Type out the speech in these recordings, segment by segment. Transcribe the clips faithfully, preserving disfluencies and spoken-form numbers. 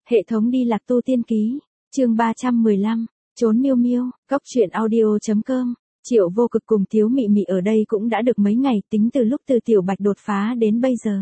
Hệ thống đi lạc tu tiên ký, chương ba trăm mười lăm, trốn miêu miêu, cóc truyện audio.com. Triệu Vô Cực cùng Tiếu Mị Mị ở đây cũng đã được mấy ngày, tính từ lúc từ Tiểu Bạch đột phá đến bây giờ.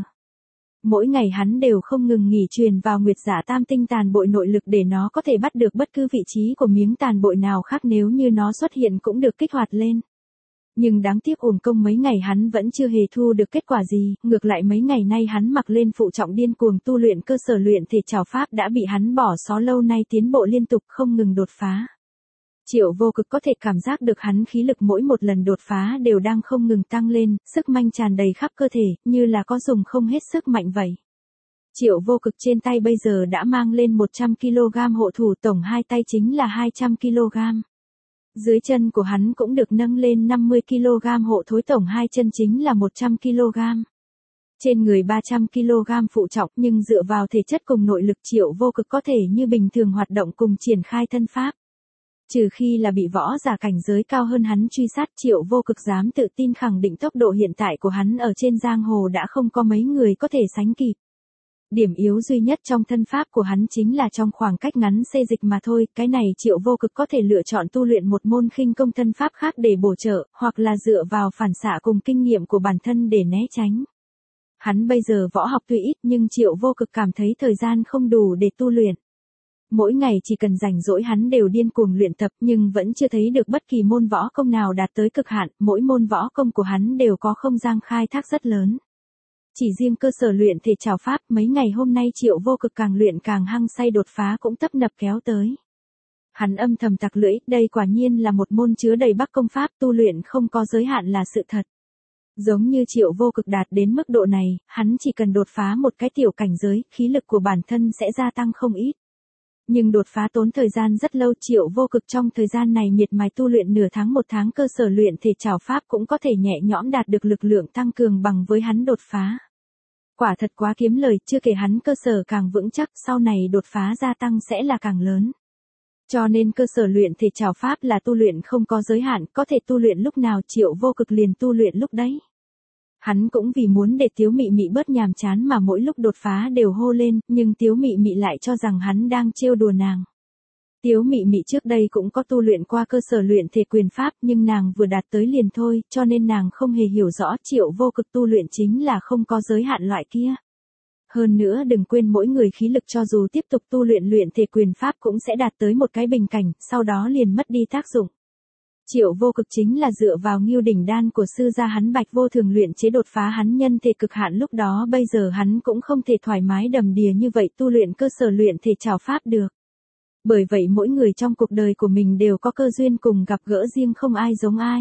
Mỗi ngày hắn đều không ngừng nghỉ truyền vào Nguyệt Giả Tam Tinh tàn bội nội lực để nó có thể bắt được bất cứ vị trí của miếng tàn bội nào khác, nếu như nó xuất hiện cũng được kích hoạt lên. Nhưng đáng tiếc uổng công mấy ngày hắn vẫn chưa hề thu được kết quả gì, ngược lại mấy ngày nay hắn mặc lên phụ trọng điên cuồng tu luyện cơ sở luyện thể trảo pháp đã bị hắn bỏ xó lâu nay tiến bộ liên tục không ngừng đột phá. Triệu Vô Cực có thể cảm giác được hắn khí lực mỗi một lần đột phá đều đang không ngừng tăng lên, sức mạnh tràn đầy khắp cơ thể, như là có dùng không hết sức mạnh vậy. Triệu Vô Cực trên tay bây giờ đã mang lên một trăm ki lô gam hộ thủ, tổng hai tay chính là hai trăm ki lô gam. Dưới chân của hắn cũng được nâng lên năm mươi ki lô gam hộ thối, tổng hai chân chính là một trăm ki lô gam. Trên người ba trăm ki lô gam phụ trọng, nhưng dựa vào thể chất cùng nội lực Triệu Vô Cực có thể như bình thường hoạt động cùng triển khai thân pháp. Trừ khi là bị võ giả cảnh giới cao hơn hắn truy sát, Triệu Vô Cực dám tự tin khẳng định tốc độ hiện tại của hắn ở trên giang hồ đã không có mấy người có thể sánh kịp. Điểm yếu duy nhất trong thân pháp của hắn chính là trong khoảng cách ngắn xê dịch mà thôi, cái này Triệu Vô Cực có thể lựa chọn tu luyện một môn khinh công thân pháp khác để bổ trợ, hoặc là dựa vào phản xạ cùng kinh nghiệm của bản thân để né tránh. Hắn bây giờ võ học tuy ít nhưng Triệu Vô Cực cảm thấy thời gian không đủ để tu luyện. Mỗi ngày chỉ cần rảnh rỗi hắn đều điên cuồng luyện tập, nhưng vẫn chưa thấy được bất kỳ môn võ công nào đạt tới cực hạn, mỗi môn võ công của hắn đều có không gian khai thác rất lớn. Chỉ riêng cơ sở luyện thể trảo pháp, mấy ngày hôm nay Triệu Vô Cực càng luyện càng hăng say, đột phá cũng tấp nập kéo tới. Hắn âm thầm tặc lưỡi, đây quả nhiên là một môn chứa đầy bắc công pháp, tu luyện không có giới hạn là sự thật. Giống như Triệu Vô Cực đạt đến mức độ này, hắn chỉ cần đột phá một cái tiểu cảnh giới, khí lực của bản thân sẽ gia tăng không ít. Nhưng đột phá tốn thời gian rất lâu, Triệu Vô Cực trong thời gian này miệt mài tu luyện nửa tháng một tháng cơ sở luyện thể trảo pháp cũng có thể nhẹ nhõm đạt được lực lượng tăng cường bằng với hắn đột phá. Quả thật quá kiếm lời, chưa kể hắn cơ sở càng vững chắc, sau này đột phá gia tăng sẽ là càng lớn. Cho nên cơ sở luyện thể trảo pháp là tu luyện không có giới hạn, có thể tu luyện lúc nào Triệu Vô Cực liền tu luyện lúc đấy. Hắn cũng vì muốn để Tiếu Mị Mị bớt nhàm chán mà mỗi lúc đột phá đều hô lên, nhưng Tiếu Mị Mị lại cho rằng hắn đang trêu đùa nàng. Tiếu Mị Mị trước đây cũng có tu luyện qua cơ sở luyện thể quyền pháp, nhưng nàng vừa đạt tới liền thôi, cho nên nàng không hề hiểu rõ Triệu Vô Cực tu luyện chính là không có giới hạn loại kia. Hơn nữa đừng quên mỗi người khí lực cho dù tiếp tục tu luyện luyện thể quyền pháp cũng sẽ đạt tới một cái bình cảnh, sau đó liền mất đi tác dụng. Triệu Vô Cực chính là dựa vào Ngưu Đỉnh Đan của sư gia hắn Bạch Vô Thường luyện chế đột phá hắn nhân thể cực hạn, lúc đó bây giờ hắn cũng không thể thoải mái đầm đìa như vậy tu luyện cơ sở luyện thể trảo pháp được. Bởi vậy mỗi người trong cuộc đời của mình đều có cơ duyên cùng gặp gỡ riêng, không ai giống ai.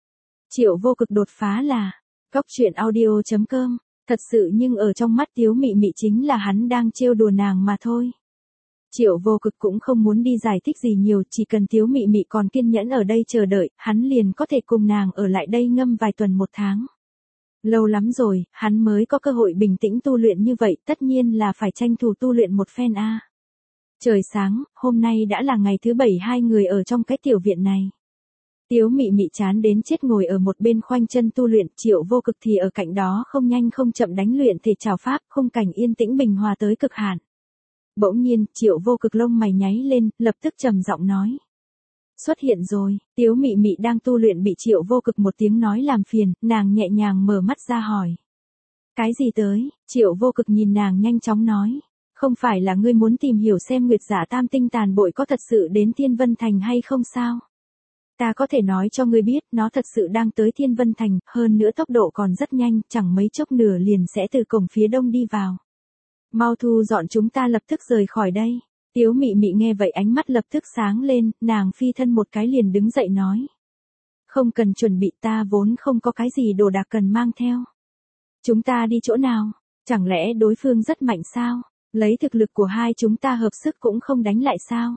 Triệu Vô Cực đột phá là cóc truyện audio.com, thật sự, nhưng ở trong mắt Tiếu Mị Mị chính là hắn đang trêu đùa nàng mà thôi. Triệu Vô Cực cũng không muốn đi giải thích gì nhiều, chỉ cần Tiếu Mị Mị còn kiên nhẫn ở đây chờ đợi, hắn liền có thể cùng nàng ở lại đây ngâm vài tuần một tháng. Lâu lắm rồi, hắn mới có cơ hội bình tĩnh tu luyện như vậy, tất nhiên là phải tranh thủ tu luyện một phen a. Trời sáng, hôm nay đã là ngày thứ bảy hai người ở trong cái tiểu viện này. Tiếu Mị Mị chán đến chết ngồi ở một bên khoanh chân tu luyện, Triệu Vô Cực thì ở cạnh đó không nhanh không chậm đánh luyện thể trảo pháp, khung cảnh yên tĩnh bình hòa tới cực hạn. Bỗng nhiên, Triệu Vô Cực lông mày nháy lên, lập tức trầm giọng nói. Xuất hiện rồi. Tiếu Mị Mị đang tu luyện bị Triệu Vô Cực một tiếng nói làm phiền, nàng nhẹ nhàng mở mắt ra hỏi. Cái gì tới? Triệu Vô Cực nhìn nàng nhanh chóng nói. Không phải là ngươi muốn tìm hiểu xem Nguyệt Giả Tam Tinh tàn bội có thật sự đến Thiên Vân Thành hay không sao? Ta có thể nói cho ngươi biết, nó thật sự đang tới Thiên Vân Thành, hơn nữa tốc độ còn rất nhanh, chẳng mấy chốc nửa liền sẽ từ cổng phía đông đi vào. Mau thu dọn chúng ta lập tức rời khỏi đây. Tiếu Mị Mị nghe vậy ánh mắt lập tức sáng lên, nàng phi thân một cái liền đứng dậy nói. Không cần chuẩn bị, ta vốn không có cái gì đồ đạc cần mang theo. Chúng ta đi chỗ nào? Chẳng lẽ đối phương rất mạnh sao? Lấy thực lực của hai chúng ta hợp sức cũng không đánh lại sao?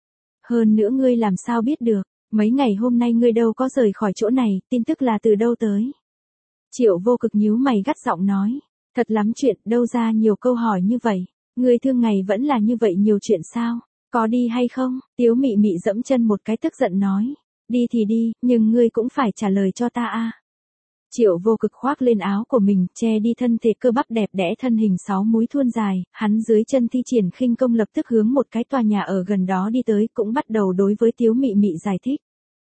Hơn nữa ngươi làm sao biết được, mấy ngày hôm nay ngươi đâu có rời khỏi chỗ này, tin tức là từ đâu tới? Triệu Vô Cực nhíu mày gắt giọng nói. Thật lắm chuyện, đâu ra nhiều câu hỏi như vậy? Ngươi thương ngày vẫn là như vậy nhiều chuyện sao? Có đi hay không? Tiếu Mị Mị dẫm chân một cái tức giận nói. Đi thì đi, nhưng ngươi cũng phải trả lời cho ta a. Triệu Vô Cực khoác lên áo của mình, che đi thân thể cơ bắp đẹp đẽ thân hình sáu múi thuôn dài, hắn dưới chân thi triển khinh công lập tức hướng một cái tòa nhà ở gần đó đi tới, cũng bắt đầu đối với Tiếu Mị Mị giải thích.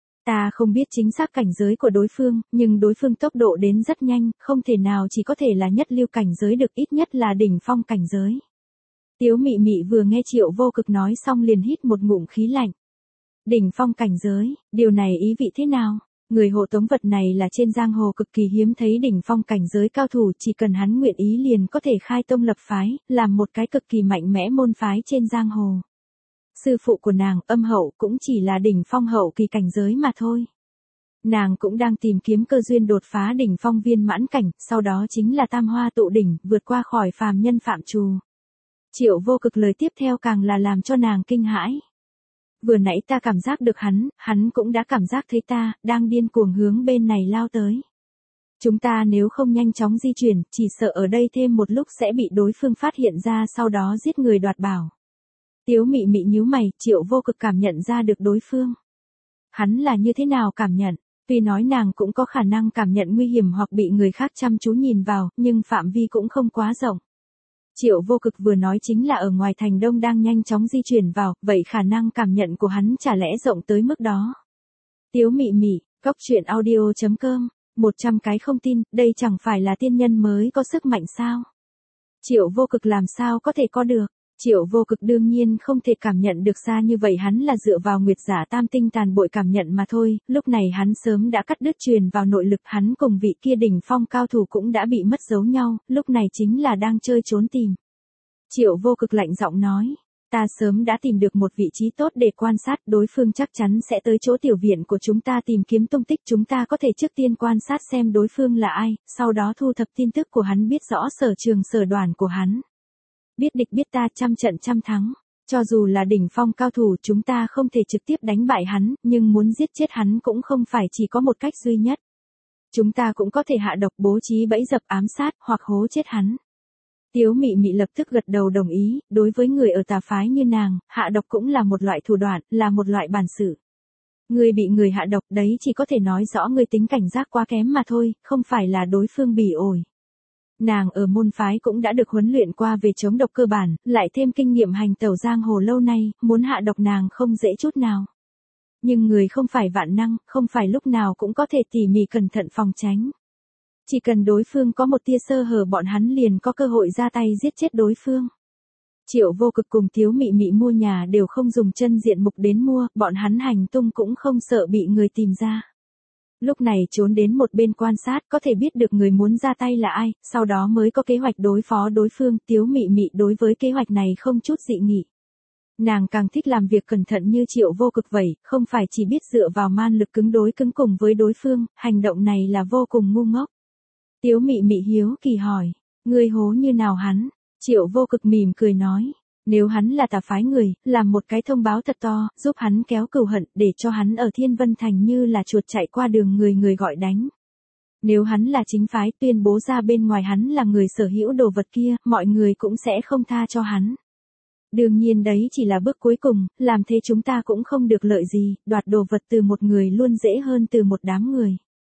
Ta không biết chính xác cảnh giới của đối phương, nhưng đối phương tốc độ đến rất nhanh, không thể nào chỉ có thể là nhất lưu cảnh giới được, ít nhất là đỉnh phong cảnh giới. Tiếu Mị Mị vừa nghe Triệu Vô Cực nói xong liền hít một ngụm khí lạnh. Đỉnh phong cảnh giới, điều này ý vị thế nào? Người hộ tống vật này là trên giang hồ cực kỳ hiếm thấy đỉnh phong cảnh giới cao thủ, chỉ cần hắn nguyện ý liền có thể khai tông lập phái, làm một cái cực kỳ mạnh mẽ môn phái trên giang hồ. Sư phụ của nàng, Âm Hậu, cũng chỉ là đỉnh phong hậu kỳ cảnh giới mà thôi. Nàng cũng đang tìm kiếm cơ duyên đột phá đỉnh phong viên mãn cảnh, sau đó chính là tam hoa tụ đỉnh, vượt qua khỏi phàm nhân phạm trù. Triệu Vô Cực lời tiếp theo càng là làm cho nàng kinh hãi. Vừa nãy ta cảm giác được hắn, hắn cũng đã cảm giác thấy ta, đang điên cuồng hướng bên này lao tới. Chúng ta nếu không nhanh chóng di chuyển, chỉ sợ ở đây thêm một lúc sẽ bị đối phương phát hiện ra, sau đó giết người đoạt bảo. Tiếu Mị Mị nhíu mày, Triệu Vô Cực cảm nhận ra được đối phương. Hắn là như thế nào cảm nhận? Tuy nói nàng cũng có khả năng cảm nhận nguy hiểm hoặc bị người khác chăm chú nhìn vào, nhưng phạm vi cũng không quá rộng. Triệu Vô Cực vừa nói chính là ở ngoài thành đông đang nhanh chóng di chuyển vào, vậy khả năng cảm nhận của hắn chả lẽ rộng tới mức đó. Tiếu Mị Mị, Cốc Truyện Audio chấm com, một trăm cái không tin, đây chẳng phải là tiên nhân mới có sức mạnh sao? Triệu Vô Cực làm sao có thể có được? Triệu Vô Cực đương nhiên không thể cảm nhận được xa như vậy, hắn là dựa vào Nguyệt Giả Tam Tinh tàn bội cảm nhận mà thôi, lúc này hắn sớm đã cắt đứt truyền vào nội lực, hắn cùng vị kia đỉnh phong cao thủ cũng đã bị mất dấu nhau, lúc này chính là đang chơi trốn tìm. Triệu Vô Cực lạnh giọng nói, ta sớm đã tìm được một vị trí tốt để quan sát, đối phương chắc chắn sẽ tới chỗ tiểu viện của chúng ta tìm kiếm tung tích, chúng ta có thể trước tiên quan sát xem đối phương là ai, sau đó thu thập tin tức của hắn, biết rõ sở trường sở đoàn của hắn. Biết địch biết ta, trăm trận trăm thắng. Cho dù là đỉnh phong cao thủ, chúng ta không thể trực tiếp đánh bại hắn, nhưng muốn giết chết hắn cũng không phải chỉ có một cách duy nhất. Chúng ta cũng có thể hạ độc, bố trí bẫy dập ám sát, hoặc hố chết hắn. Tiếu Mị Mị lập tức gật đầu đồng ý, đối với người ở tà phái như nàng, hạ độc cũng là một loại thủ đoạn, là một loại bản sự. Người bị người hạ độc đấy chỉ có thể nói rõ người tính cảnh giác quá kém mà thôi, không phải là đối phương bỉ ổi. Nàng ở môn phái cũng đã được huấn luyện qua về chống độc cơ bản, lại thêm kinh nghiệm hành tẩu giang hồ lâu nay, muốn hạ độc nàng không dễ chút nào. Nhưng người không phải vạn năng, không phải lúc nào cũng có thể tỉ mỉ cẩn thận phòng tránh. Chỉ cần đối phương có một tia sơ hở, bọn hắn liền có cơ hội ra tay giết chết đối phương. Triệu Vô Cực cùng Tiếu Mị Mị mua nhà đều không dùng chân diện mục đến mua, bọn hắn hành tung cũng không sợ bị người tìm ra. Lúc này trốn đến một bên quan sát, có thể biết được người muốn ra tay là ai, sau đó mới có kế hoạch đối phó đối phương. Tiếu Mị Mị đối với kế hoạch này không chút dị nghị. Nàng càng thích làm việc cẩn thận như Triệu Vô Cực vậy, không phải chỉ biết dựa vào man lực cứng đối cứng cùng với đối phương, hành động này là vô cùng ngu ngốc. Tiếu Mị Mị hiếu kỳ hỏi, ngươi hố như nào hắn? Triệu Vô Cực mỉm cười nói, nếu hắn là tà phái người, làm một cái thông báo thật to, giúp hắn kéo cừu hận, để cho hắn ở Thiên Vân Thành như là chuột chạy qua đường người người gọi đánh. Nếu hắn là chính phái, tuyên bố ra bên ngoài hắn là người sở hữu đồ vật kia, mọi người cũng sẽ không tha cho hắn. Đương nhiên đấy chỉ là bước cuối cùng, làm thế chúng ta cũng không được lợi gì, đoạt đồ vật từ một người luôn dễ hơn từ một đám người.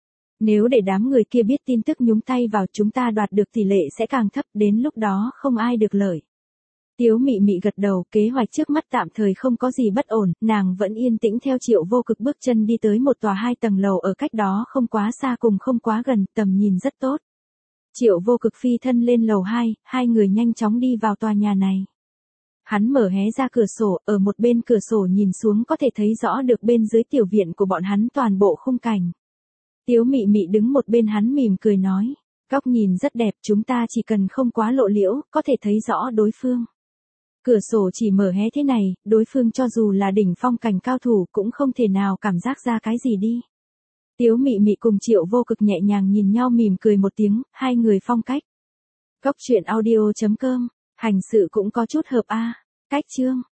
Nếu để đám người kia biết tin tức nhúng tay vào, chúng ta đoạt được tỷ lệ sẽ càng thấp, đến lúc đó không ai được lợi. Tiếu Mị Mị gật đầu, kế hoạch trước mắt tạm thời không có gì bất ổn, nàng vẫn yên tĩnh theo Triệu Vô Cực bước chân đi tới một tòa hai tầng lầu ở cách đó không quá xa cùng không quá gần, tầm nhìn rất tốt. Triệu Vô Cực phi thân lên lầu hai, hai người nhanh chóng đi vào tòa nhà này. Hắn mở hé ra cửa sổ, ở một bên cửa sổ nhìn xuống có thể thấy rõ được bên dưới tiểu viện của bọn hắn toàn bộ khung cảnh. Tiếu Mị Mị đứng một bên hắn mỉm cười nói, góc nhìn rất đẹp, chúng ta chỉ cần không quá lộ liễu, có thể thấy rõ đối phương. Cửa sổ chỉ mở hé thế này, đối phương cho dù là đỉnh phong cảnh cao thủ cũng không thể nào cảm giác ra cái gì đi. Tiếu Mị Mị cùng Triệu Vô Cực nhẹ nhàng nhìn nhau mỉm cười một tiếng, hai người phong cách. Cốc Truyện Audio chấm com, hành sự cũng có chút hợp a. Cách chương